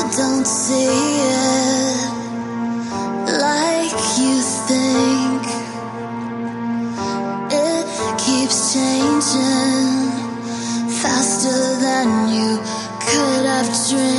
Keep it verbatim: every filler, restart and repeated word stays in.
don't see it like you think. It keeps changing faster than you could have dreamed.